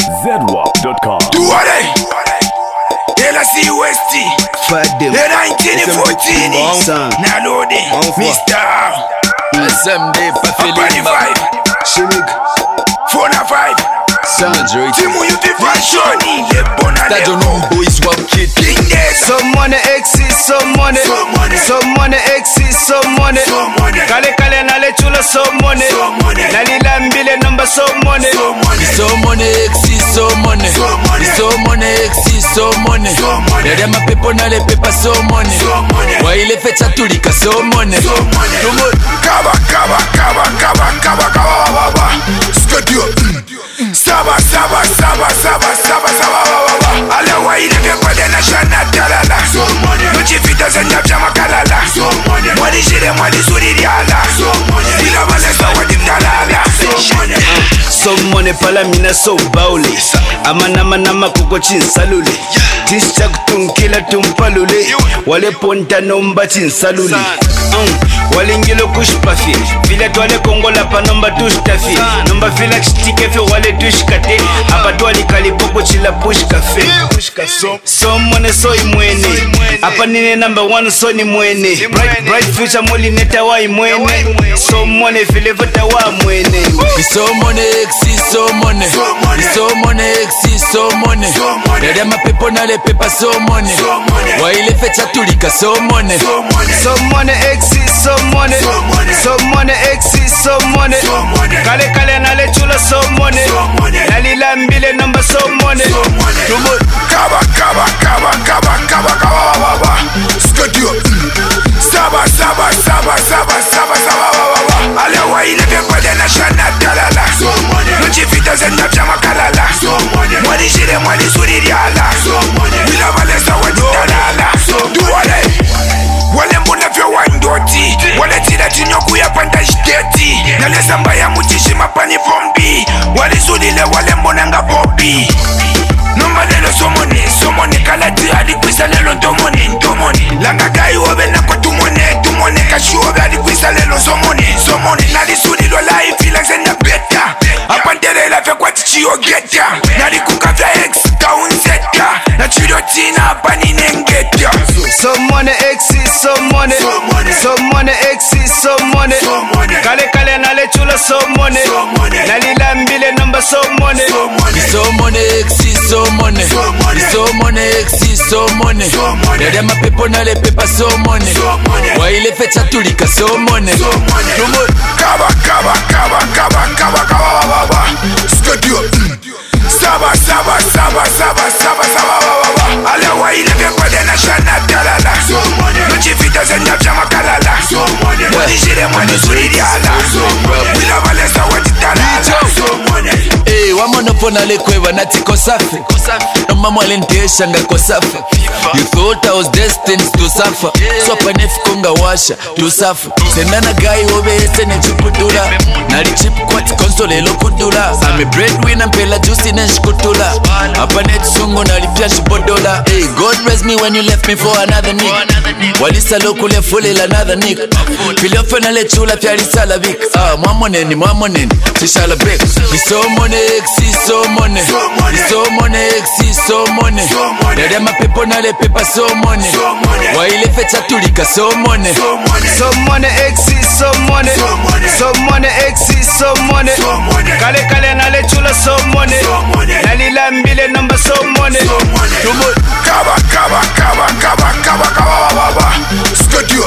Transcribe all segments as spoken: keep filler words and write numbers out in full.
zedwap dot com. Duale L C West The nineteen fourteen Nalode Mister S M D five Shimik four na five Timu you be fashion Le bona That don't know boys what kid Some money exist, some money Some money exist, some money Kale kale nale chula some money Nali lambile number some money Some money exist, some money Some money exist, some money Dada ma pepo nale pepa some money Wa ile fecha tulika some money Kaba kaba kaba kaba kaba kaba baba Skadio Saba saba saba saba saba saba Ala wa ile pepa dena shana talala Nuchi vita zenya pjama kalala Mwani shire mwani suri diala Ila balesa wadi mdalala Some money pala mina so bauli Ama nama nama kuko chinsalule Tisha kutunkila tumpalule Wale ponta nomba chinsalule um, Wale ngilo kushpafi Vile tuwale kongola pa nomba tushtafi Nomba vila kshitike fe wale tushkate Apa tuwali kalipoko chila pushkafe Some money so imwene Apa nine number one so ni mwene Bright, bright future moli neta wa imwene Some money vile vata wa mwene So money exist, so money So money exist, so money Dada ma pepo nale pepa so money Wa ile fecha tulika so money Some money exist, some money Some money exist, some money Kale kale nale chula some money Nali lambile number some money Kaba kaba kaba kaba kaba kaba baba Skadio Saba saba saba saba saba saba baba Ale wa ile pepa dena shana talala Nuchi vita zenya pjama kalala Mwani shire mwani suri diala Ila balesa wadi talala Duale Wale mbuna vya wandoti Wale tira tinyoku ya panda jiteti Nale samba ya mutishi mapani vombi Wale zudile wale mbuna nga bobi Nomba lelo somone Somone kalati hadi kwisa lelo ntomone Ntomone Langa gai obe na kwa tumone Tumone kashi obe hadi kwisa lelo somone Somone Nali sudilo life ila zenya beta Apantere la fe kwa tichi ogeta Nali kuka vya ex kaunzeta Na chido tina hapa ninengeta Some money exist, some money Some money exist, some money Kale kale nale chula some money Nali lambile number some money So money exist, so money So money exist, so money Dada ma pepo nale pepa so money Wa ile fecha tulika so money Kaba kaba kaba kaba kaba kaba baba Skadio Saba saba saba saba saba saba baba Ale wa ile pepa dena shana talala Nuchi vita zenya pjama kalala Mwani shire mwani suri diala Wila balesa wadi talala Hey, wamono pona lekweva nati kosafe Noma mwale ntesha nga kosafe You thought I was destined to suffer So panefu konga washa to suffer Sendana gai obe ese ne chiputula Nari chip kwati konsole lo kudula I'm a breadwinner mpela juicy nesh kutula Apa net sungo nari pia shibodola Hey, God raised me when you left me for another nigga Walisa lo kule fulil another nigga Pili ofena le chula pia risala vik Ah, mwamoneni, mwamoneni, shishala break Ni so money exist, so money So money exist, so money Dada ma pepo nale pepa so money Wa ile fecha tulika so money Some money exist, some money Some money exist, some money Kale kale nale chula some money Nali lambile number some money Kaba kaba kaba kaba kaba kaba baba Skadio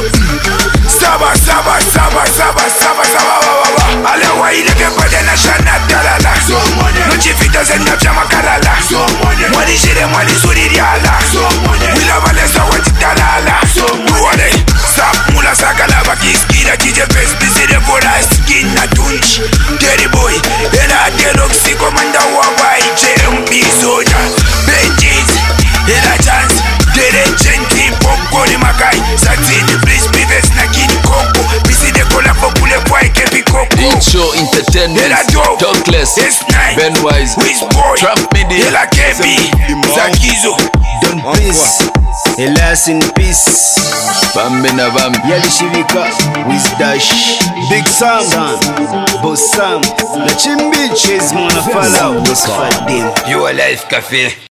Saba saba saba saba saba saba baba Ale wa ile pepa dena shana talala Nuchi vita zenya pjama kalala Mwani shire mwani suri diala Wila balesa wadi talala Duale Sap mula sakala bakiskina Kije face biside fora skin na tunch Terry boy Ela deluxe komanda wa Y J M P soja Benji's Ela chance Dere genti Poko ni makai Satini please bives na kini koko Biside kola fokule kwa ikepi koko Intro entertainment Ela dope Talkless S nine Ben Wise Wizboy Trap Media Ela K B Zakizo in peace. Elias in peace. Bambi na Bambi. Yali Shivika, Wiz Dash, Big Sam, Boss Sam, na Chimbi Chase Mwana Fala, Boss Fadim. You Alive Cafe.